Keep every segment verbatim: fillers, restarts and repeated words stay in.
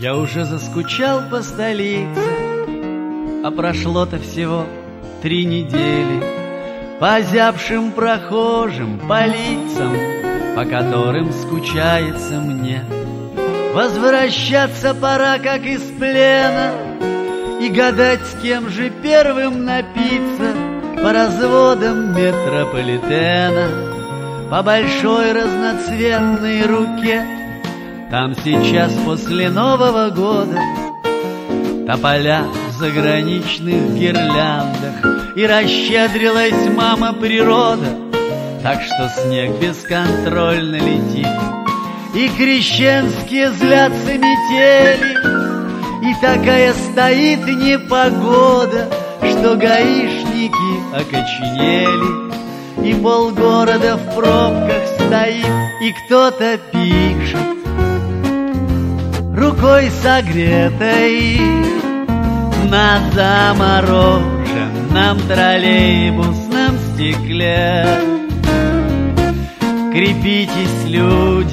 Я уже заскучал по столице, а прошло-то всего три недели. По озябшим прохожим, по лицам, по которым скучается мне. Возвращаться пора, как из плена, и гадать, с кем же первым напиться. По разводам метрополитена, по большой разноцветной руке. Там сейчас после Нового года тополя в заграничных гирляндах, и расщедрилась мама природа, так что снег бесконтрольно летит, и крещенские злятся метели, и такая стоит непогода, что гаишники окоченели, и полгорода в пробках стоит, и кто-то пишет рукой согретой на замороженном троллейбусном стекле. Крепитесь, люди,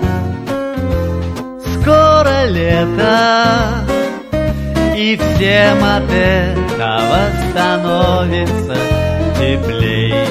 скоро лето, и всем от этого становится теплей.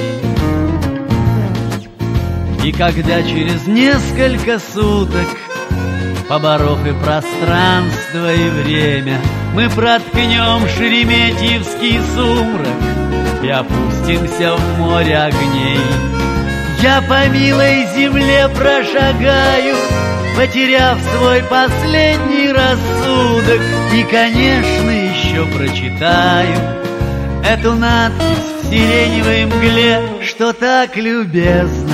И когда через несколько суток, поборов и пространство, и время, мы проткнем шереметьевский сумрак и опустимся в море огней, я по милой земле прошагаю, потеряв свой последний рассудок, и, конечно, еще прочитаю эту надпись в сиреневой мгле, что так любезно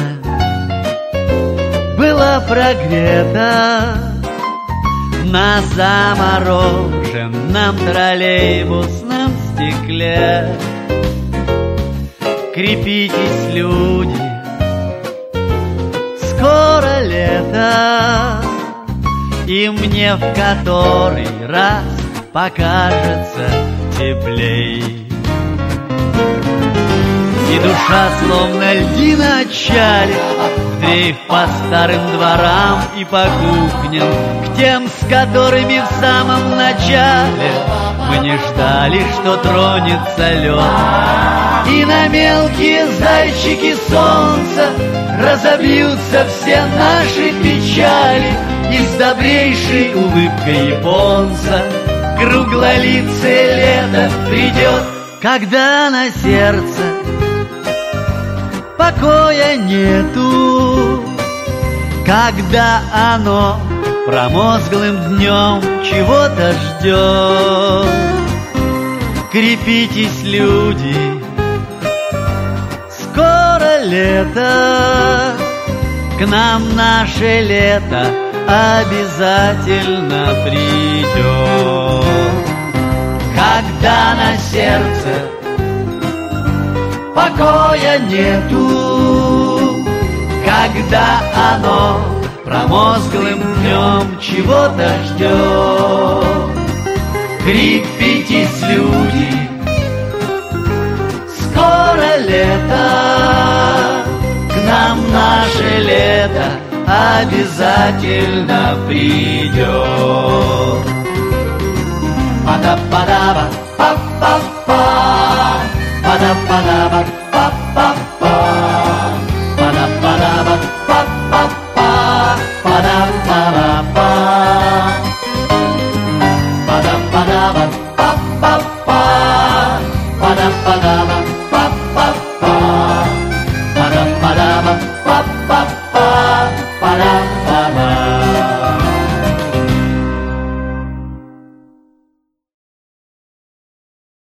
была прогрета на замороженном троллейбусном стекле. Крепитесь, люди, скоро лето, и мне в который раз покажется теплей. И душа, словно льдина, отчалит, дрейф по старым дворам и по кухням, к тем, с которыми в самом начале мы не ждали, что тронется лед. И на мелкие зайчики солнца разобьются все наши печали, и с добрейшей улыбкой японца круглолицее лето придет, когда на сердце покоя нету, когда оно промозглым днем чего-то ждет. Крепитесь, люди, скоро лето, к нам наше лето обязательно придет. Когда на сердце покоя нету, когда оно промозглым днем чего-то ждет. Крепитесь, люди, скоро лето, к нам наше лето обязательно придет. Па-да-па-да-ба, па-па-па, па-да-па-да-ба.